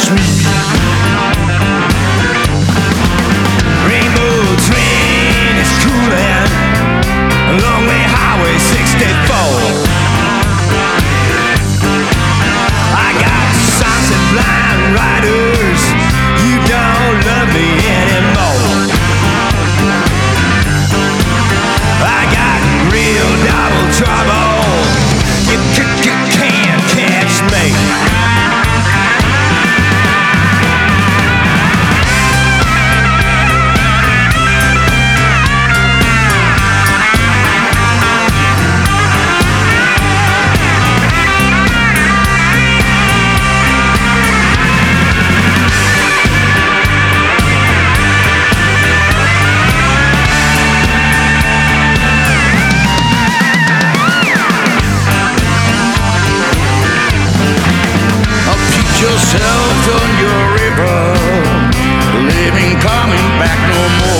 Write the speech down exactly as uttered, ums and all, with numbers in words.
sweet. Rainbow train is cooling along the Highway sixty-four. I got sunset blind riders. You don't love me anymore. I got real double trouble. You, you, you can't catch me. Yourself on your river, living coming back no more.